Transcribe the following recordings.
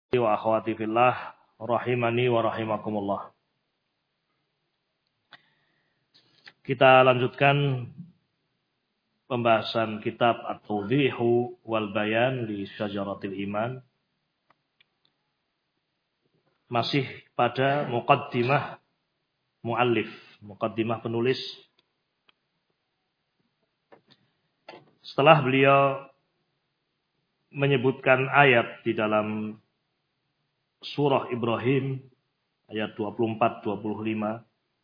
Wa akhwati fillah rahimani wa rahimakumullah. Kita lanjutkan pembahasan kitab At-Tawdihu wal Bayan li Syajaratil Iman. Masih pada muqaddimah muallif, muqaddimah penulis. Setelah beliau menyebutkan ayat di dalam Surah Ibrahim ayat 24-25,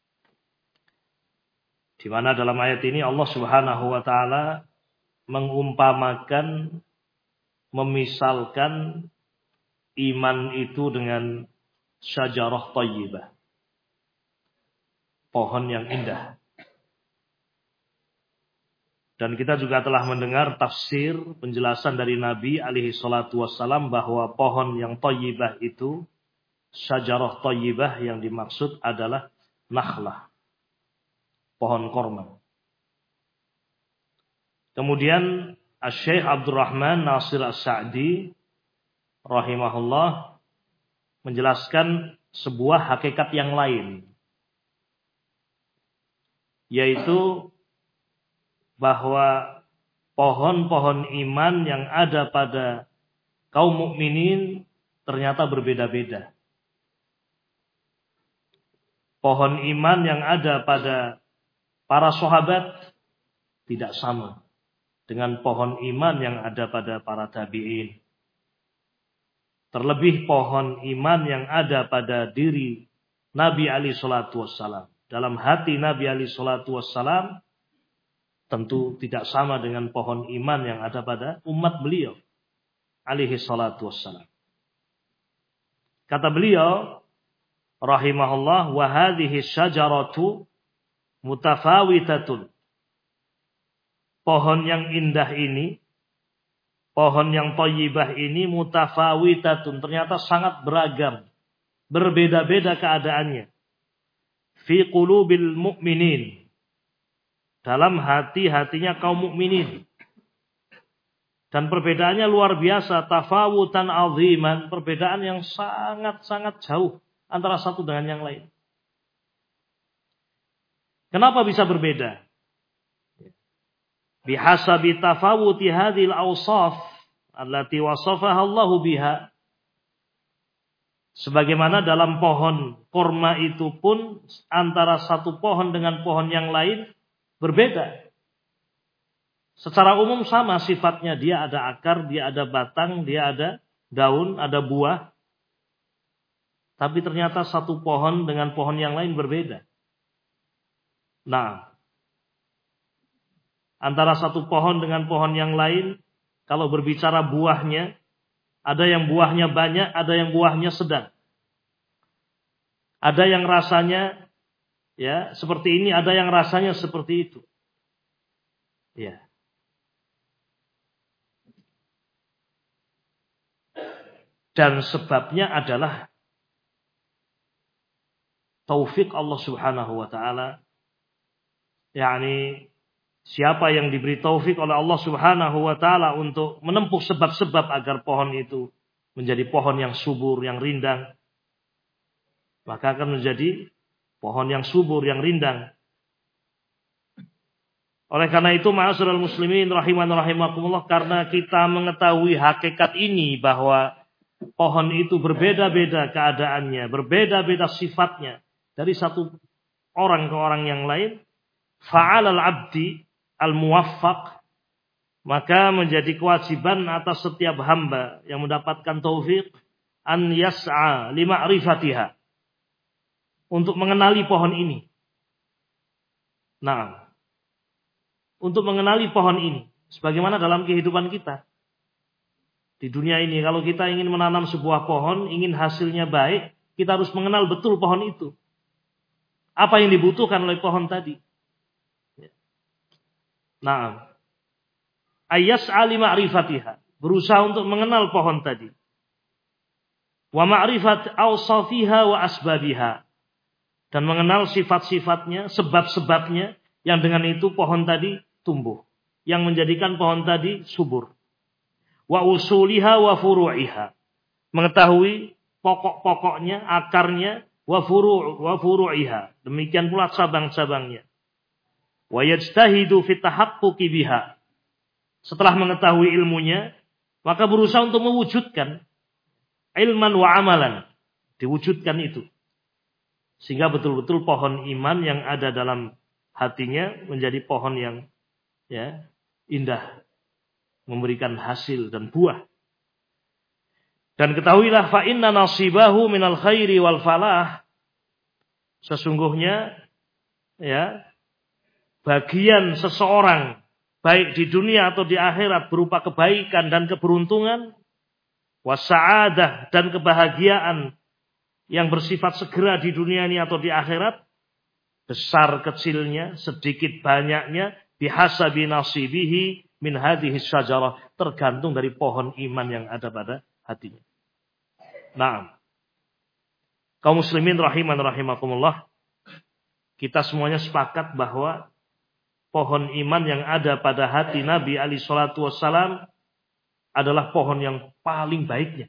di mana dalam ayat ini Allah Subhanahu wa taala mengumpamakan, memisalkan iman itu dengan syajarah thayyibah, pohon yang indah. Dan kita juga telah mendengar tafsir penjelasan dari Nabi alaihi salatu wassalam bahwa pohon yang thayyibah itu, syajarah thayyibah yang dimaksud adalah nakhlah, pohon korma. Kemudian Asy-Syaikh Abdurrahman Nasir As-Sa'di rahimahullah menjelaskan sebuah hakikat yang lain, yaitu bahwa pohon-pohon iman yang ada pada kaum mukminin ternyata berbeda-beda. Pohon iman yang ada pada para sahabat tidak sama dengan pohon iman yang ada pada para tabi'in. Terlebih pohon iman yang ada pada diri Nabi alaihi salatu wassalam, dalam hati Nabi alaihi salatu wassalam, tentu tidak sama dengan pohon iman yang ada pada umat beliau alaihi salatu wassalam. Kata beliau rahimahullah, wa hadhihi syajaratu mutafawitatun. Pohon yang indah ini, pohon yang thayyibah ini mutafawitatun, ternyata sangat beragam, berbeda-beda keadaannya. Fi qulubil mu'minin, dalam hati-hatinya kaum mukminin. Dan perbedaannya luar biasa, tafawutan aziman, perbedaan yang sangat-sangat jauh antara satu dengan yang lain. Kenapa bisa berbeda? Bihasabi tafawuti hadhil awsaf allati wasafaha Allah biha. Sebagaimana dalam pohon korma itu pun antara satu pohon dengan pohon yang lain berbeda. Secara umum sama sifatnya, dia ada akar, dia ada batang, dia ada daun, ada buah. Tapi ternyata satu pohon dengan pohon yang lain berbeda. Nah, antara satu pohon dengan pohon yang lain, kalau berbicara buahnya, ada yang buahnya banyak, ada yang buahnya sedang. Ada yang rasanya ya seperti ini, ada yang rasanya seperti itu. Ya. Dan sebabnya adalah taufik Allah Subhanahu wa taala. yakni siapa yang diberi taufik oleh Allah Subhanahu wa taala untuk menempuh sebab-sebab agar pohon itu menjadi pohon yang subur, yang rindang, maka akan menjadi pohon yang subur, yang rindang. Oleh karena itu, ma'asyiral muslimin rahiman rahimakumullah, karena kita mengetahui hakikat ini bahwa pohon itu berbeda-beda keadaannya, berbeda-beda sifatnya dari satu orang ke orang yang lain, fa'alal abdi al-muwaffaq, maka menjadi kewajiban atas setiap hamba yang mendapatkan taufik an yas'a li ma'rifatiha, untuk mengenali pohon ini. Nah, untuk mengenali pohon ini, sebagaimana dalam kehidupan kita di dunia ini, kalau kita ingin menanam sebuah pohon, ingin hasilnya baik, kita harus mengenal betul pohon itu. Apa yang dibutuhkan oleh pohon tadi. Nah, ayas'a li ma'rifatiha, berusaha untuk mengenal pohon tadi. Wa ma'rifat awsafiha wa asbabiha, dan mengenal sifat-sifatnya, sebab-sebabnya yang dengan itu pohon tadi tumbuh, yang menjadikan pohon tadi subur. Wa usuliha wa furu'iha, mengetahui pokok-pokoknya, akarnya, wa furu'iha. Demikian pula cabang-cabangnya. Wa yajtahidu fi tahaqquqi biha. Setelah mengetahui ilmunya, maka berusaha untuk mewujudkan ilman wa amalan. Diwujudkan itu. Sehingga betul-betul pohon iman yang ada dalam hatinya menjadi pohon yang indah. Memberikan hasil dan buah. Dan ketahuilah fa inna nasibahu minal khairi wal falah. Sesungguhnya bagian seseorang baik di dunia atau di akhirat berupa kebaikan dan keberuntungan, wasa'adah dan kebahagiaan yang bersifat segera di dunia ini atau di akhirat, besar kecilnya, sedikit banyaknya, bihasabi nasibihi min hadhihi syajarah, tergantung dari pohon iman yang ada pada hatinya. Nah, kaum muslimin rahiman rahimakumullah, kita semuanya sepakat bahwa pohon iman yang ada pada hati Nabi alaihi salatu wassalam adalah pohon yang paling baiknya.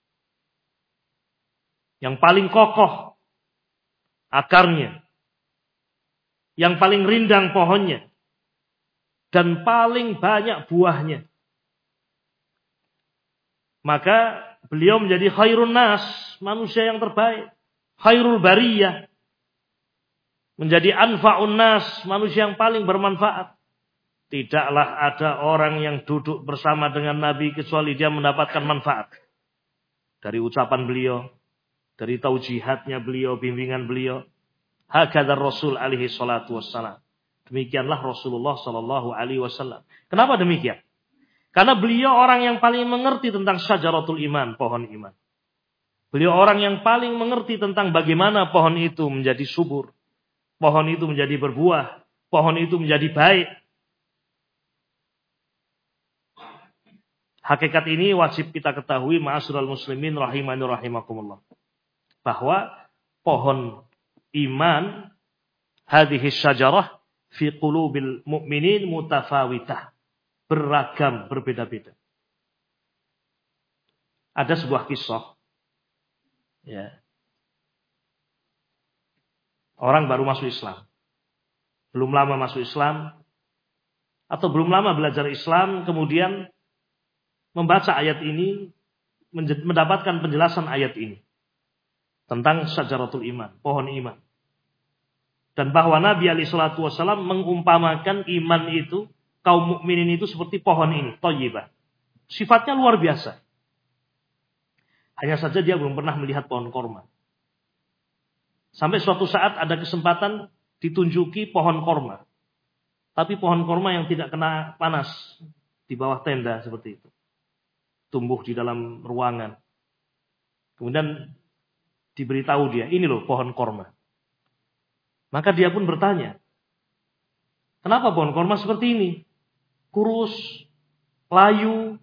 Yang paling kokoh akarnya. Yang paling rindang pohonnya. Dan paling banyak buahnya. Maka beliau menjadi khairun nas, manusia yang terbaik. Khairul bariyah. Menjadi anfa'un nas, manusia yang paling bermanfaat. Tidaklah ada orang yang duduk bersama dengan Nabi kecuali dia mendapatkan manfaat. Dari ucapan beliau, dari taujihatnya beliau, bimbingan beliau. Hakadar Rasul alaihi salatu wassalam. Demikianlah Rasulullah sallallahu alaihi wasallam. Kenapa demikian? Karena beliau orang yang paling mengerti tentang syajaratul iman, pohon iman. Beliau orang yang paling mengerti tentang bagaimana pohon itu menjadi subur. Pohon itu menjadi berbuah. Pohon itu menjadi baik. Hakikat ini wajib kita ketahui ma'asyiral muslimin rahimani rahimakumullah. Bahwa pohon iman hadhihi syajarah fi qulubil mu'minin mutafawitah. Beragam, berbeda-beda. Ada sebuah kisah. Orang baru masuk Islam. Belum lama masuk Islam. Atau belum lama belajar Islam. Kemudian membaca ayat ini. Mendapatkan penjelasan ayat ini. Tentang syajaratul iman. Pohon iman. Dan bahwa Nabi SAW mengumpamakan iman itu. Kaum mukminin itu seperti pohon ini. Thayyibah. Sifatnya luar biasa. Hanya saja dia belum pernah melihat pohon korma. Sampai suatu saat ada kesempatan ditunjuki pohon korma. Tapi pohon korma yang tidak kena panas. Di bawah tenda seperti itu. Tumbuh di dalam ruangan. Kemudian diberitahu dia, ini loh pohon korma. Maka dia pun bertanya. Kenapa pohon korma seperti ini? Kurus, layu.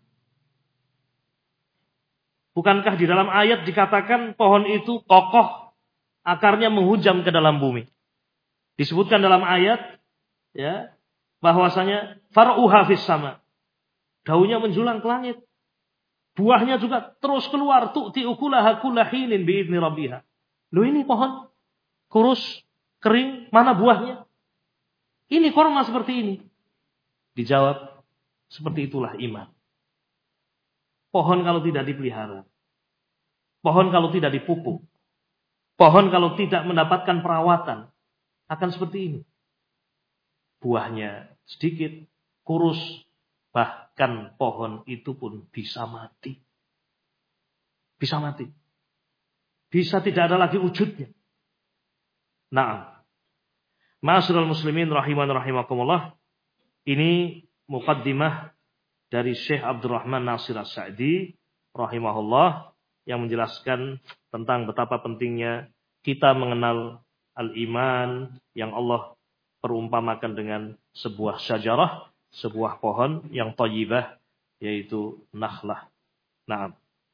Bukankah di dalam ayat dikatakan pohon itu kokoh, akarnya menghujam ke dalam bumi. Disebutkan dalam ayat bahwasanya far'uha fis sama. Daunnya menjulang ke langit. Buahnya juga terus keluar, tu'ti ukulaha kullahinin bi'idzni rabbiha. Loh ini pohon kurus, kering, mana buahnya? Ini korma seperti ini. Dijawab, seperti itulah iman. Pohon kalau tidak dipelihara, pohon kalau tidak dipupuk, pohon kalau tidak mendapatkan perawatan, akan seperti ini. Buahnya sedikit, kurus, bahkan pohon itu pun bisa mati. Bisa mati. Bisa tidak ada lagi wujudnya. Nah, ma'asyiral muslimin rahiman rahimakumullah, ini muqaddimah dari Syekh Abdurrahman Nasir As-Sa'di rahimahullah yang menjelaskan tentang betapa pentingnya kita mengenal al-iman yang Allah perumpamakan dengan sebuah syajarah, sebuah pohon yang thayyibah, yaitu nakhlah. Naam.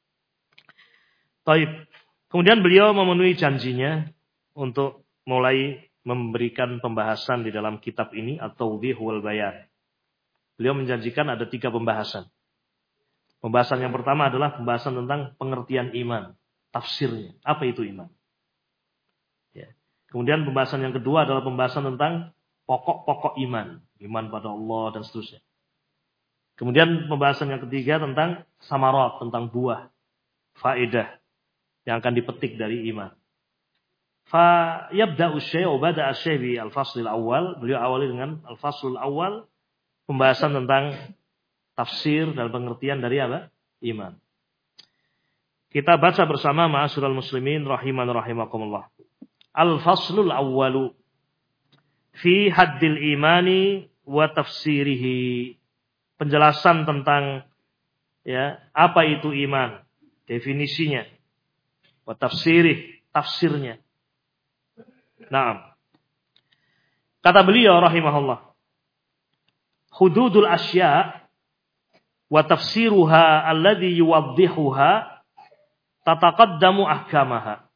Taib. Kemudian beliau memenuhi janjinya untuk mulai memberikan pembahasan di dalam kitab ini atau Tawdih wal Bayan. Beliau menjanjikan ada 3 pembahasan. Pembahasan yang pertama adalah pembahasan tentang pengertian iman, tafsirnya. Apa itu iman? Ya. Kemudian pembahasan yang kedua adalah pembahasan tentang pokok-pokok iman. Iman pada Allah dan seterusnya. Kemudian pembahasan yang ketiga tentang samarat, tentang buah, faedah yang akan dipetik dari iman. Fa yabda'u syai'u bada'a syai' bi al-faslil awal. Beliau awali dengan al-faslul awal, pembahasan tentang tafsir dan pengertian dari apa? Iman. Kita baca bersama ma'asyiral muslimin rahiman rahimakumullah. Al-faslul awwalu fi haddil imani wa tafsirihi. Penjelasan tentang ya, apa itu iman, definisinya, wa tafsirih, tafsirnya. Naam. Kata beliau rahimahullah, hududul asya' wa tafsiruha alladhi yuwaddihuha tataqaddamu ahkamaha.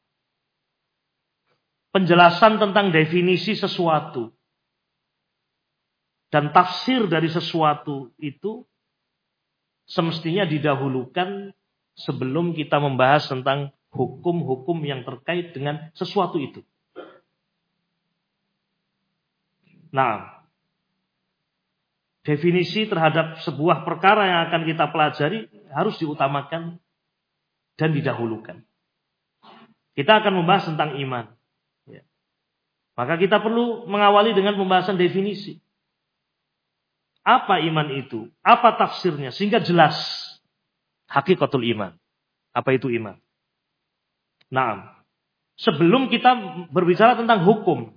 Penjelasan tentang definisi sesuatu dan tafsir dari sesuatu itu semestinya didahulukan sebelum kita membahas tentang hukum-hukum yang terkait dengan sesuatu itu. Nah, definisi terhadap sebuah perkara yang akan kita pelajari harus diutamakan dan didahulukan. Kita akan membahas tentang iman. Ya. Maka kita perlu mengawali dengan pembahasan definisi. Apa iman itu? Apa tafsirnya? Sehingga jelas hakikatul iman. Apa itu iman? Nah, sebelum kita berbicara tentang hukum.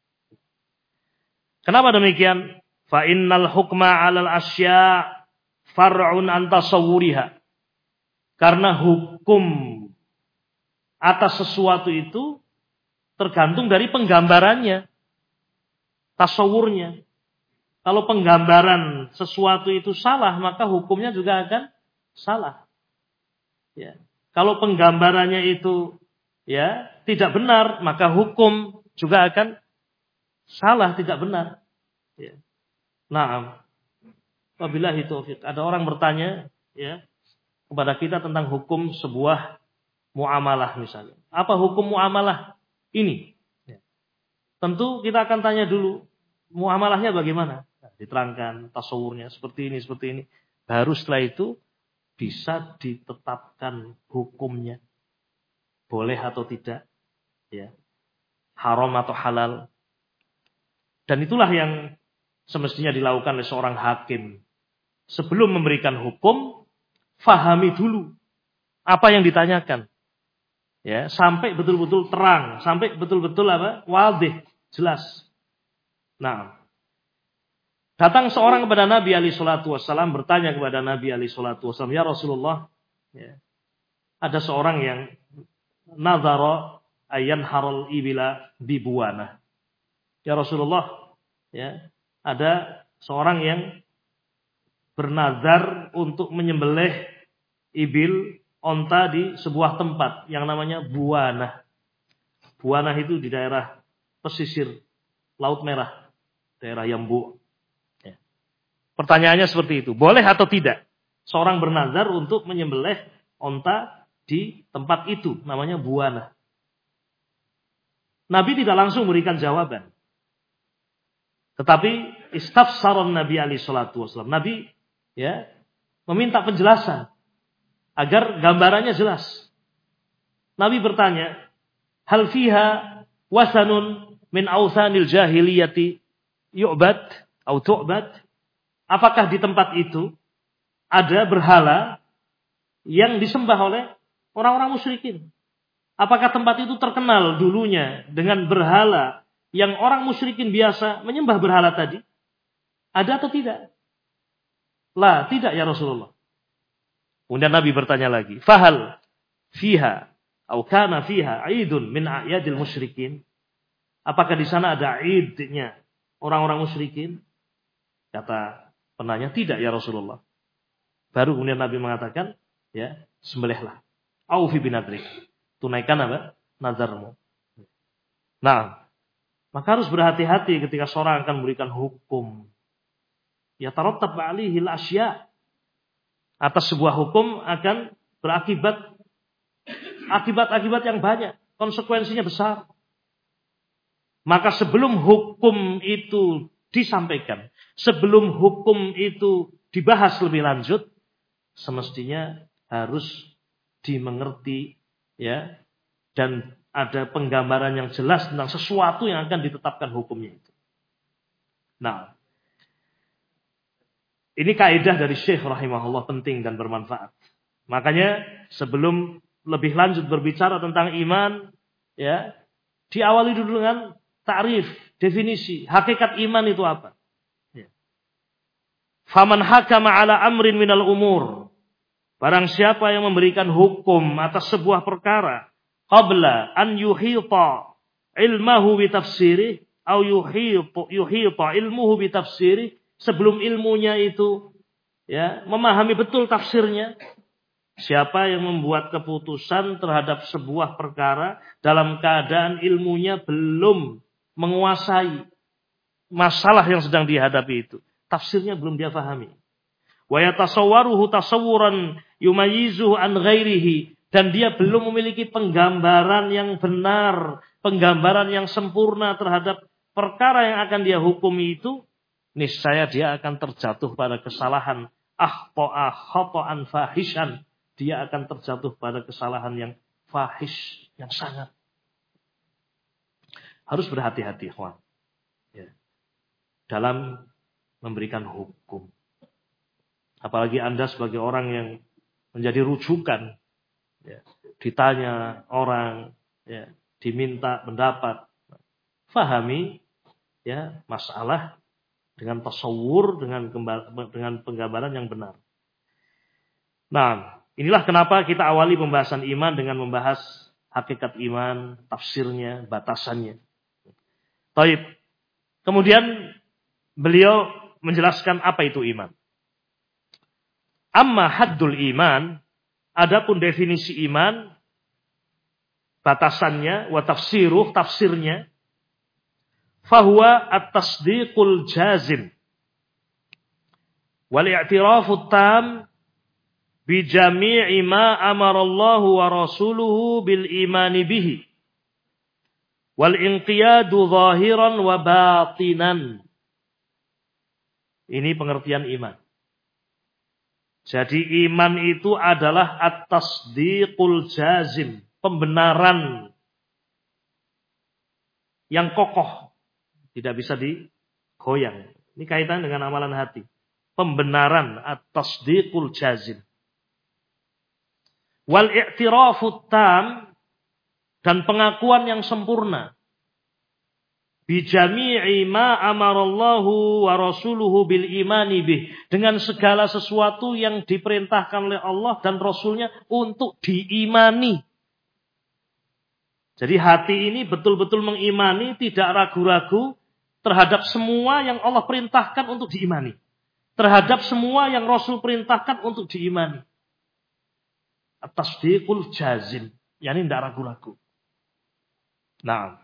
Kenapa demikian? Fa innal hukma 'alal asya' far'un an tasawwuriha. Karena hukum atas sesuatu itu tergantung dari penggambarannya, tasawurnya. Kalau penggambaran sesuatu itu salah, maka hukumnya juga akan salah. Ya. Kalau penggambarannya itu ya tidak benar, maka hukum juga akan salah, tidak benar. Ya. Nah, wabillahi taufik. Ada orang bertanya ya kepada kita tentang hukum sebuah muamalah misalnya. Apa hukum muamalah ini? Ya. Tentu kita akan tanya dulu muamalahnya bagaimana? Diterangkan tasawurnya seperti ini. Baru setelah itu bisa ditetapkan hukumnya. Boleh atau tidak. Ya. Haram atau halal. Dan itulah yang semestinya dilakukan oleh seorang hakim. Sebelum memberikan hukum, fahami dulu apa yang ditanyakan. Ya, sampai betul-betul terang, sampai betul-betul wadih, jelas. Nah, datang seorang kepada Nabi alaihi salatu wasallam, bertanya kepada Nabi alaihi salatu wasallam, "Ya Rasulullah, ya, ada seorang yang nazara ayan haral ibila bibuana." Ya Rasulullah, ya, ada seorang yang bernazar untuk menyembelih ibil, onta di sebuah tempat yang namanya Buana. Buana itu di daerah pesisir Laut Merah, daerah Yambu. Ya. Pertanyaannya seperti itu, boleh atau tidak seorang bernazar untuk menyembelih onta di tempat itu namanya Buana? Nabi tidak langsung berikan jawaban. Tetapi istafsaron Nabi alaihi salatu wasallam. Nabi ya meminta penjelasan agar gambarannya jelas. Nabi bertanya, "Hal fiha wasanun min awsanil jahiliyati yu'bad atau tu'bad?" Apakah di tempat itu ada berhala yang disembah oleh orang-orang musyrikin? Apakah tempat itu terkenal dulunya dengan berhala yang orang musyrikin biasa menyembah berhala tadi? Ada atau tidak? La, tidak ya Rasulullah. Kemudian Nabi bertanya lagi, "Fahal fiha atau kana fiha 'idun min a'yadil musyrikin?" Apakah di sana ada idnya orang-orang musyrikin? Kata penanya, "Tidak ya Rasulullah." Baru kemudian Nabi mengatakan, ya, sembelihlah. Aufi binadrik. Tunaikan apa? Nazarmu. Nah, maka harus berhati-hati ketika seorang akan memberikan hukum. Ya tarattab 'alaihi al-asya'. atas sebuah hukum akan berakibat akibat yang banyak, konsekuensinya besar. Maka sebelum hukum itu disampaikan, sebelum hukum itu dibahas lebih lanjut, semestinya harus dimengerti, ya, dan ada penggambaran yang jelas tentang sesuatu yang akan ditetapkan hukumnya itu. Nah, ini kaidah dari Syekh rahimahullah, penting dan bermanfaat. Makanya sebelum lebih lanjut berbicara tentang iman, ya, diawali dulu dengan ta'rif, definisi, hakikat iman itu apa. Ya. Faman hakama ala amrin minal umur. Barang siapa yang memberikan hukum atas sebuah perkara, qabla an yuhita ilmahu bi tafsirih, au yuhita ilmuhu bi tafsirih, sebelum ilmunya itu, ya, memahami betul tafsirnya. Siapa yang membuat keputusan terhadap sebuah perkara dalam keadaan ilmunya belum menguasai masalah yang sedang dihadapi itu, tafsirnya belum dia pahami. Wa yatasawwaruhu tasawwuran yumayyizuhu an ghairihi, dan dia belum memiliki penggambaran yang benar, penggambaran yang sempurna terhadap perkara yang akan dia hukumi itu, niscaya dia akan terjatuh pada kesalahan akhta'a khata'an fahishan. Dia akan terjatuh pada kesalahan yang fahish, yang sangat. Harus berhati-hati, ikhwan, ya, dalam memberikan hukum. Apalagi Anda sebagai orang yang menjadi rujukan, ya, ditanya orang, ya, diminta pendapat, fahami, ya, masalah dengan tasawur, dengan penggambaran yang benar. Nah, inilah kenapa kita awali pembahasan iman dengan membahas hakikat iman, tafsirnya, batasannya. Baik. Kemudian beliau menjelaskan apa itu iman. Amma haddul iman, adapun definisi iman, batasannya, wa tafsiruh, tafsirnya, fahuwa at-tasdiqul jazim wal i'tirafut tam bi jami'i ma amarallahu wa rasuluhu bil imani bihi wal inqiyadu zahiran wa batinan. Ini pengertian iman. Jadi iman itu adalah at-tasdiqul jazim, pembenaran yang kokoh, tidak bisa digoyang. Ini kaitan dengan amalan hati. Pembenaran at-tasdiqul jazim. Wal i'tirafut tam, dan pengakuan yang sempurna. Bi jami'i ma amarallahu wa rasuluhu bil imani bih, dengan segala sesuatu yang diperintahkan oleh Allah dan Rasulnya untuk diimani. Jadi hati ini betul-betul mengimani, tidak ragu-ragu terhadap semua yang Allah perintahkan untuk diimani, terhadap semua yang Rasul perintahkan untuk diimani. At-tasdiqul jazim, yakni tidak ragu-ragu. Nah,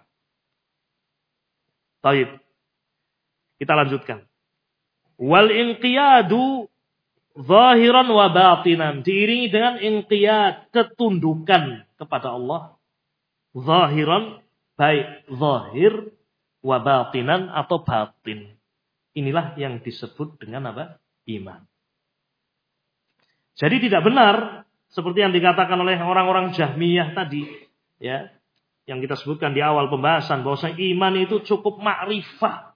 baik. Kita lanjutkan. Wal inqiyadu zahiran wa batinan, diiringi dengan inqiyad, ketundukan kepada Allah. Zahiran, baik zahir, wa batinan atau batin. Inilah yang disebut dengan apa? Iman. Jadi tidak benar seperti yang dikatakan oleh orang-orang Jahmiyah tadi, ya, yang kita sebutkan di awal pembahasan, bahwa iman itu cukup ma'rifah.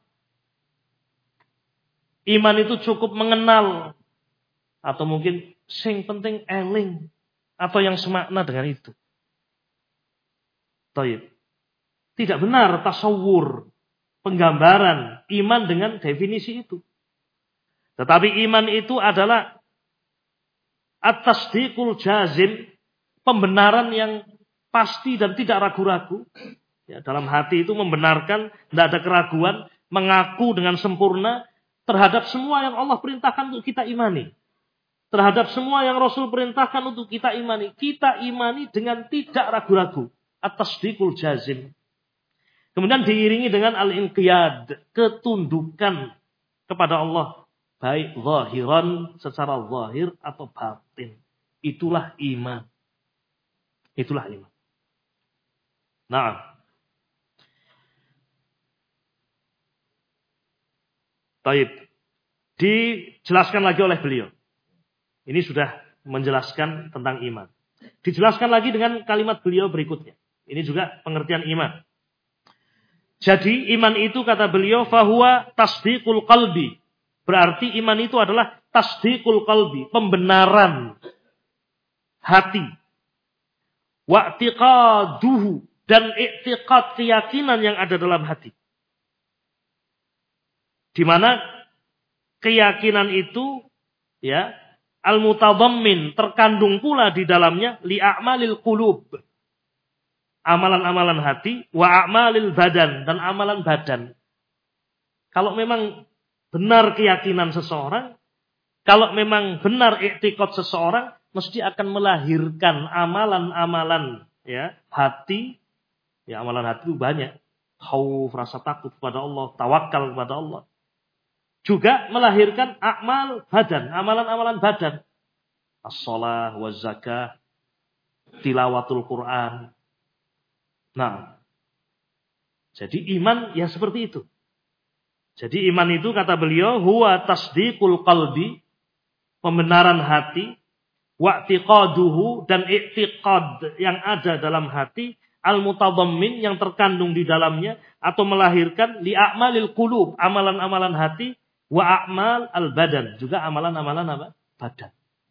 Iman itu cukup mengenal, atau mungkin sing penting eling, atau yang semakna dengan itu. Taib. Tidak benar tasawur, penggambaran iman dengan definisi itu. Tetapi iman itu adalah at-tasdiqul jazim, pembenaran yang pasti dan tidak ragu-ragu. Ya, dalam hati itu membenarkan, tidak ada keraguan, mengaku dengan sempurna terhadap semua yang Allah perintahkan untuk kita imani. Terhadap semua yang Rasul perintahkan untuk kita imani. Kita imani dengan tidak ragu-ragu. At-tasdiqul jazim. Kemudian diiringi dengan al-inqiyad, ketundukan kepada Allah baik zahiran secara zahir atau batin. Itulah iman. Itulah iman. Nah, baik. Dijelaskan lagi oleh beliau. Ini sudah menjelaskan tentang iman. Dijelaskan lagi dengan kalimat beliau berikutnya. Ini juga pengertian iman. Jadi iman itu kata beliau fahuwa tasdiqul qalbi. Berarti iman itu adalah tasdiqul qalbi, pembenaran hati. Wa'tiqaduhu, dan i'tiqad, keyakinan yang ada dalam hati. Di mana keyakinan itu ya al-mutadammin, terkandung pula di dalamnya li'a'malil qulub, amalan-amalan hati, wa a'malil badan, dan amalan badan. Kalau memang benar keyakinan seseorang, kalau memang benar i'tiqad seseorang, mesti akan melahirkan amalan-amalan ya hati. Ya, amalan hati itu banyak. Khauf, rasa takut kepada Allah, tawakal kepada Allah. Juga melahirkan amal badan, amalan-amalan badan. As-shalah, waz-zakah, tilawatul Quran. Nah, jadi iman ya seperti itu. Jadi iman itu kata beliau huwa tasdiqul qalbi, pembenaran hati, wa'tiqaduhu, dan i'tiqad yang ada dalam hati, al-mutadammin, yang terkandung di dalamnya atau melahirkan li'a'malil qulub, amalan-amalan hati, wa a'mal al-badan, juga amalan-amalan apa? Badan.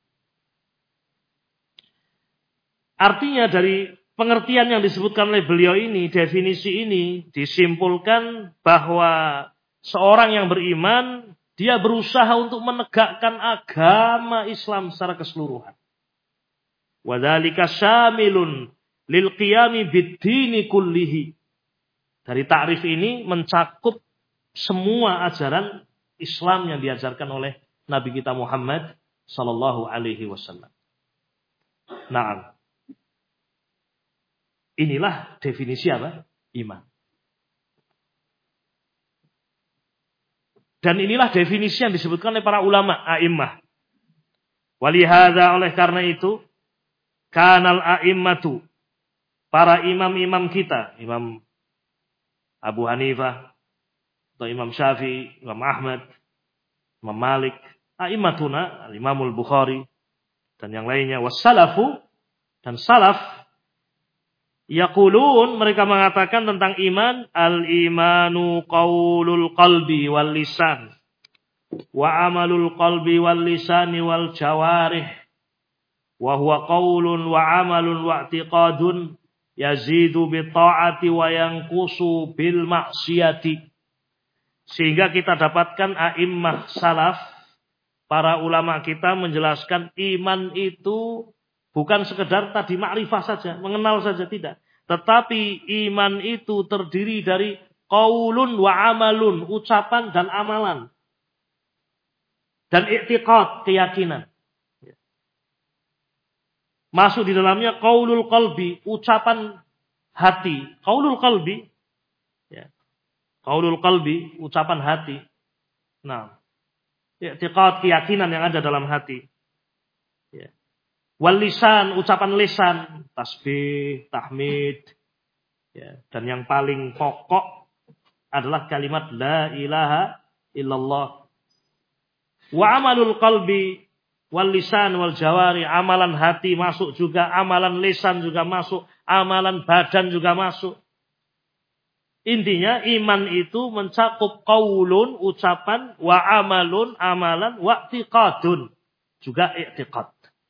Artinya dari pengertian yang disebutkan oleh beliau ini, definisi ini disimpulkan bahwa seorang yang beriman dia berusaha untuk menegakkan agama Islam secara keseluruhan. Wa dzalika syamilun lil qiyami bid-dini kullihi. Dari takrif ini mencakup semua ajaran Islam yang diajarkan oleh Nabi kita Muhammad sallallahu alaihi wasallam. Naam. Inilah definisi apa? Iman. Dan inilah definisi yang disebutkan oleh para ulama a'immah. Walihada, oleh karena itu, kanal a'immatu, para imam-imam kita, Imam Abu Hanifah, atau Imam Syafi'i, Imam Ahmad, Imam Malik, a'immatuna, Al-Imamul Bukhari, dan yang lainnya, wassalafu, dan salaf, yaqulun, mereka mengatakan tentang iman, al-imanu qaulul qalbi wal lisan wa amalul qalbi wal lisani wal jawarih wa huwa qaulun wa amalun wa i'tiqadun yazidu bi ta'ati wa yanqusu bil maksiyati. Sehingga kita dapatkan a'immah salaf, para ulama kita menjelaskan iman itu bukan sekedar tadi makrifah saja, mengenal saja, tidak. Tetapi iman itu terdiri dari qaulun wa amalun, ucapan dan amalan. Dan i'tiqad, keyakinan. Masuk di dalamnya qaulul qalbi, ucapan hati. Qaulul qalbi, ya. Qaulul qalbi, ucapan hati. Nah, i'tiqad, keyakinan yang ada dalam hati. Ya. Wal lisan, ucapan lisan, tasbih, tahmid, ya. Dan yang paling pokok adalah kalimat la ilaha illallah. Wa amalul qalbi wal lisan wal jawari, amalan hati masuk juga, amalan lisan juga masuk, amalan badan juga masuk. Intinya iman itu mencakup qaulun, ucapan, wa amalun, amalan, wa i'tiqadun, juga i'tiqad.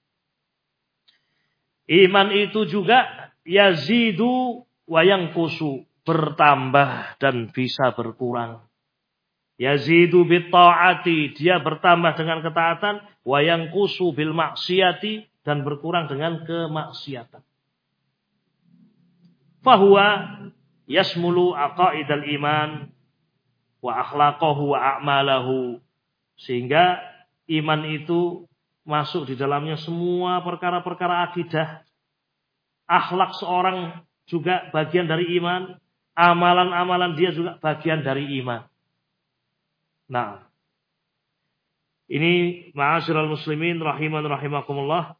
Iman itu juga yazidu wa yanqusu, bertambah dan bisa berkurang. Yazidu bit ta'ati, dia bertambah dengan ketaatan, wa yanqusu bil maksiyati, dan berkurang dengan kemaksiatan. Fahuwa yasmulu aqaidal iman wa akhlaqahu wa a'malahu, sehingga iman itu masuk di dalamnya semua perkara-perkara akidah. Akhlak seorang juga bagian dari iman. Amalan-amalan dia juga bagian dari iman. Nah, Ini ma'asyiral muslimin rahiman rahimakumullah,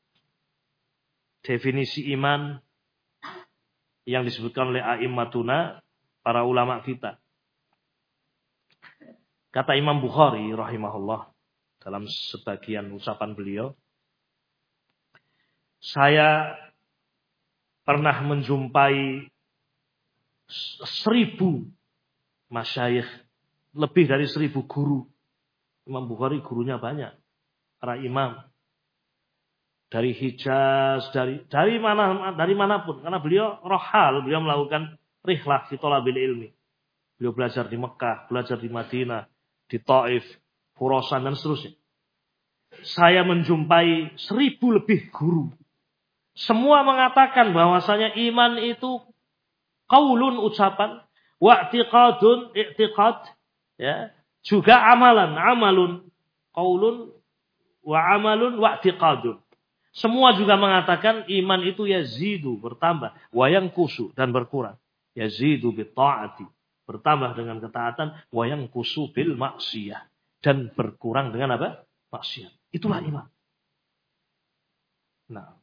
definisi iman yang disebutkan oleh a'immatuna, para ulama kita. Kata Imam Bukhari rahimahullah dalam sebagian ucapan beliau, saya pernah menjumpai 1000 masyayikh, lebih dari 1000 guru. Imam Bukhari gurunya banyak, para imam dari Hijaz, dari manapun, karena beliau rohal, beliau melakukan rihlah fi thalabil ilmi. Beliau belajar di Mekah, belajar di Madinah, di Taif, Khurasan dan seterusnya. Saya menjumpai 1000 lebih guru. Semua mengatakan bahwasanya iman itu qaulun, ucapan, wa i'tiqadun, i'tiqad, ya, juga amalun, qaulun wa amalun wa i'tiqadun. Semua juga mengatakan iman itu yazidu, bertambah, wa yanqusu, dan berkurang. Yazidu bi ta'ati, bertambah dengan ketaatan, wa yanqusu bil maksiyah, dan berkurang dengan apa? Maksiat. Itulah iman. Nah,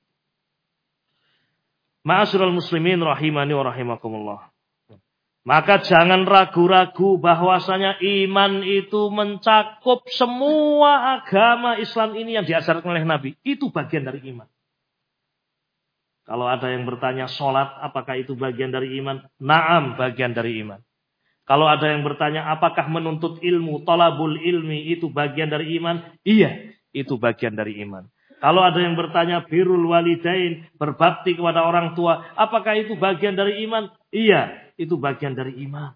ma'asyiral muslimin rahimani wa rahimakumullah. Maka jangan ragu-ragu bahwasanya iman itu mencakup semua agama Islam ini yang diajarkan oleh Nabi. Itu bagian dari iman. Kalau ada yang bertanya sholat, apakah itu bagian dari iman? Naam, bagian dari iman. Kalau ada yang bertanya apakah menuntut ilmu, talabul ilmi itu bagian dari iman? Iya, itu bagian dari iman. Kalau ada yang bertanya birrul walidain, berbakti kepada orang tua, apakah itu bagian dari iman? Iya, itu bagian dari iman.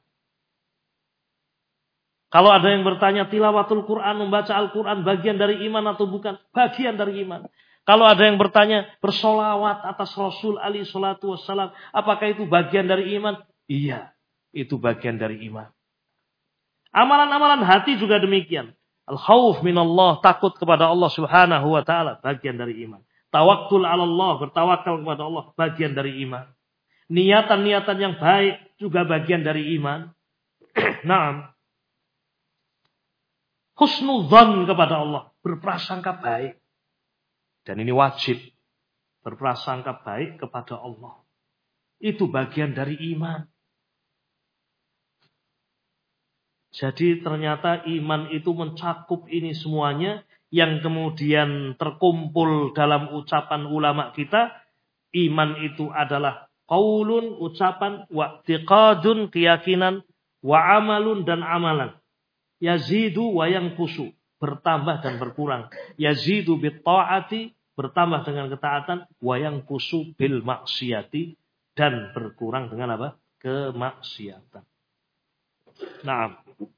Kalau ada yang bertanya tilawatul Quran, membaca Al-Quran, bagian dari iman atau bukan? Bagian dari iman. Kalau ada yang bertanya bersolawat atas Rasul alaihi salatu wassalam, apakah itu bagian dari iman? Iya, itu bagian dari iman. Amalan-amalan hati juga demikian. Al-khawf minallah, takut kepada Allah subhanahu wa ta'ala, bagian dari iman. Tawakkul ala Allah, bertawakal kepada Allah, bagian dari iman. Niatan-niatan yang baik juga bagian dari iman. Naam. Husnudzan kepada Allah, berprasangka baik. Dan ini wajib, berprasangka baik kepada Allah. Itu bagian dari iman. Jadi ternyata iman itu mencakup ini semuanya, yang kemudian terkumpul dalam ucapan ulama kita. Iman itu adalah qaulun, ucapan, wa i'tiqadun, keyakinan, wa amalun, dan amalan. Yazidu wa yanqusu, bertambah dan berkurang. Yazidu bit ta'ati, bertambah dengan ketaatan, wa yanqusu bil maksiyati, dan berkurang dengan apa? Kemaksiatan. Naam.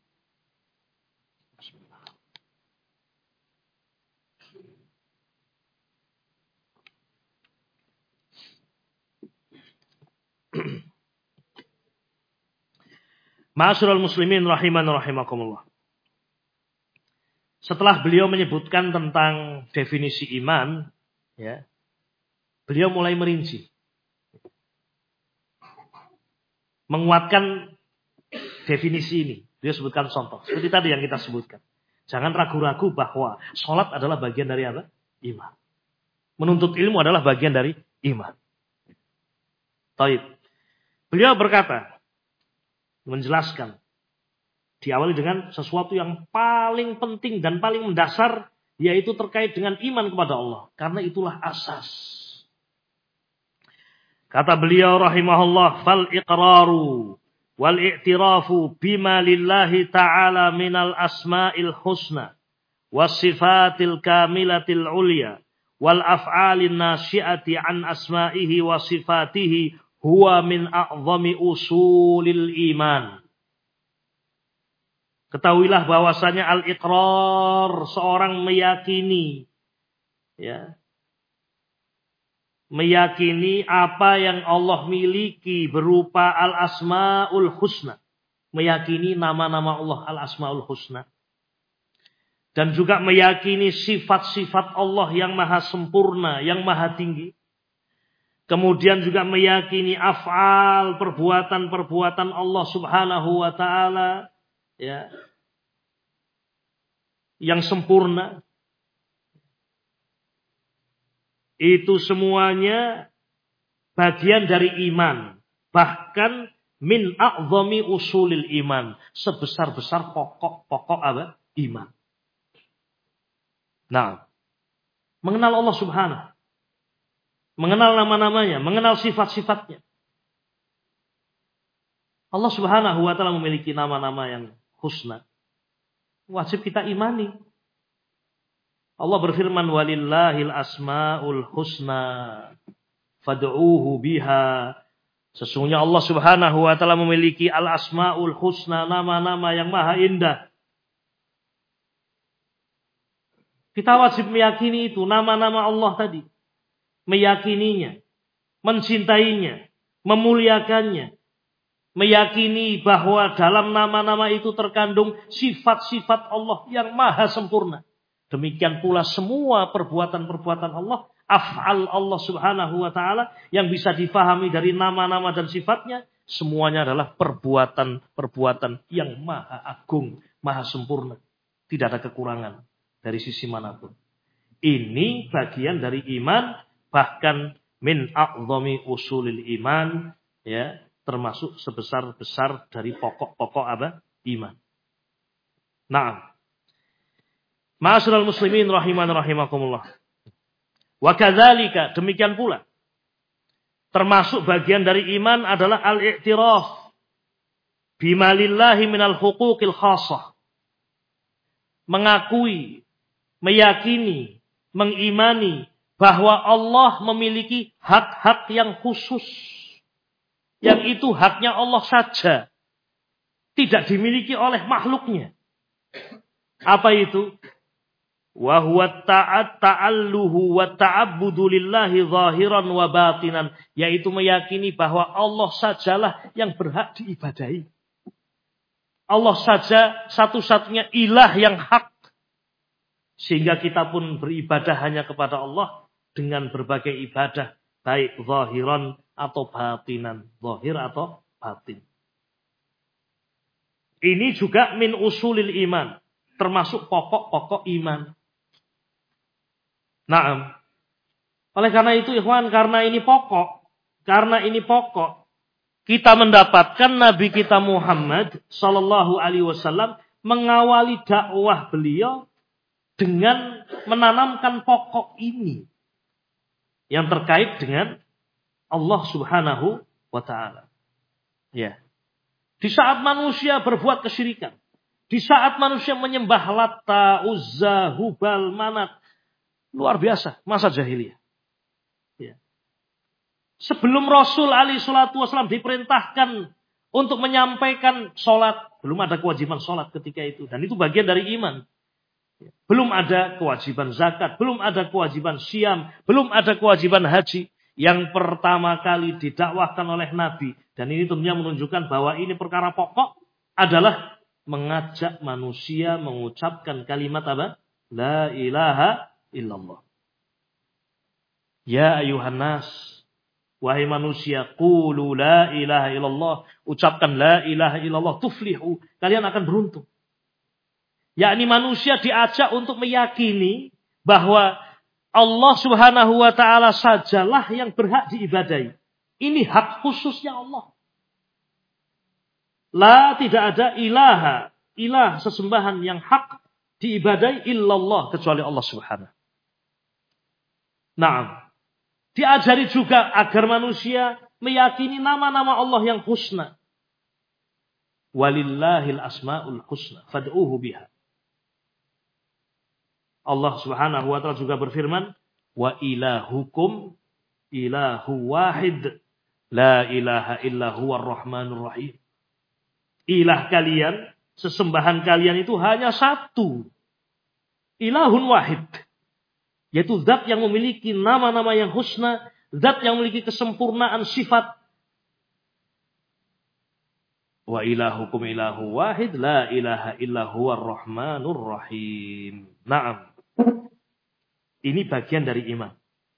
Ma'asyiral muslimin rahiman rahimakumullah. Setelah beliau menyebutkan tentang definisi iman, ya, beliau mulai merinci, menguatkan definisi ini. Beliau sebutkan contoh, seperti tadi yang kita sebutkan. Jangan ragu-ragu bahwa sholat adalah bagian dari apa? Iman. Menuntut ilmu adalah bagian dari iman. Taib. Beliau berkata, menjelaskan, diawali dengan sesuatu yang paling penting dan paling mendasar, yaitu terkait dengan iman kepada Allah. Karena itulah asas. Kata beliau rahimahullah, fal iqraru wal i'tirafu bima lillahi ta'ala minal asma'il husna was sifatil kamilatil ulya wal af'alin nasyi'ati an asma'ihi wa sifatihi huwa min a'zami usulil iman. Ketahuilah bahwasanya al-iqrar, seorang meyakini, ya, meyakini apa yang Allah miliki berupa al-asma'ul husna, meyakini nama-nama Allah al-asma'ul husna, dan juga meyakini sifat-sifat Allah yang maha sempurna, yang maha tinggi. Kemudian juga meyakini af'al, perbuatan-perbuatan Allah subhanahu wa ta'ala, ya, yang sempurna. Itu semuanya bagian dari iman. Bahkan min a'zami usulil iman. Sebesar-besar pokok-pokok apa? Iman. Nah, mengenal Allah Subhanahu. Mengenal nama-namanya. Mengenal sifat-sifatnya. Allah Subhanahu wa ta'ala memiliki nama-nama yang husna. Wajib kita imani. Allah berfirman, walillahil asma'ul husna fad'uuhu biha. Sesungguhnya Allah Subhanahu wa ta'ala memiliki al-asma'ul husna, nama-nama yang maha indah. Kita wajib meyakini itu, nama-nama Allah tadi. Meyakininya, mencintainya, memuliakannya. Meyakini bahwa dalam nama-nama itu terkandung sifat-sifat Allah yang maha sempurna. Demikian pula semua perbuatan-perbuatan Allah, af'al Allah Subhanahu wa ta'ala yang bisa difahami dari nama-nama dan sifatnya, semuanya adalah perbuatan-perbuatan yang maha agung, maha sempurna. Tidak ada kekurangan dari sisi manapun. Ini bagian dari iman, bahkan min a'zami usulil iman, ya, termasuk sebesar-besar dari pokok-pokok apa? Iman. Nah, ma'asyiral muslimin rahiman rahimakumullah. Wa kadzalika, demikian pula. Termasuk bagian dari iman adalah al-i'tiraf bima lillahi minal huquqil khassah. Mengakui, meyakini, mengimani bahwa Allah memiliki hak-hak yang khusus. Yang itu haknya Allah saja. Tidak dimiliki oleh makhluknya. Apa itu? Wa huwa ta'alluhu wa ta'abbudu lillahi zahiran wa batinan, yaitu meyakini bahwa Allah sajalah yang berhak diibadahi. Allah saja satu-satunya ilah yang hak. Sehingga kita pun beribadah hanya kepada Allah dengan berbagai ibadah, baik zahiran atau batinan, zahir atau batin. Ini juga min usulil iman, termasuk pokok-pokok iman. Naam. Oleh karena itu, ikhwan, karena ini pokok, kita mendapatkan Nabi kita Muhammad sallallahu alaihi wasallam mengawali dakwah beliau dengan menanamkan pokok ini yang terkait dengan Allah Subhanahu wa taala. Ya. Di saat manusia berbuat kesyirikan, di saat manusia menyembah Latta, Uzza, Hubal, Manat, luar biasa, masa jahiliyah. Ya. Sebelum Rasul alaihi salatu wasallam diperintahkan untuk menyampaikan sholat, belum ada kewajiban sholat ketika itu. Dan itu bagian dari iman. Ya. Belum ada kewajiban zakat, belum ada kewajiban syam, belum ada kewajiban haji. Yang pertama kali didakwahkan oleh Nabi. Dan ini tentunya menunjukkan bahwa ini perkara pokok adalah mengajak manusia mengucapkan kalimat apa? La ilaha illallah. Ya ayuhan nas, wahai manusia, qulu la ilaha illallah, ucapkan la ilaha illallah, tuflihu, kalian akan beruntung. Yakni manusia diajak untuk meyakini bahwa Allah Subhanahu wa taala sajalah yang berhak diibadahi. Ini hak khususnya Allah. La, tidak ada ilah sesembahan yang hak diibadahi illallah kecuali Allah Subhanahu. Nah, diajari juga agar manusia meyakini nama-nama Allah yang husna. Walillahil asma'ul husna fad'uuhu biha. Allah Subhanahu wa taala juga berfirman, wa ilahukum ilahu wahid, la ilaha illa huwar rahmanur rahim. Ilah kalian, sesembahan kalian itu hanya satu. Ilahun wahid. Yaitu zat yang memiliki nama-nama yang husna, zat yang memiliki kesempurnaan sifat. Wa ilahukum ilahu wahid, la ilaha illa huwar rahmanur rahim. Naam. Ini bagian dari iman.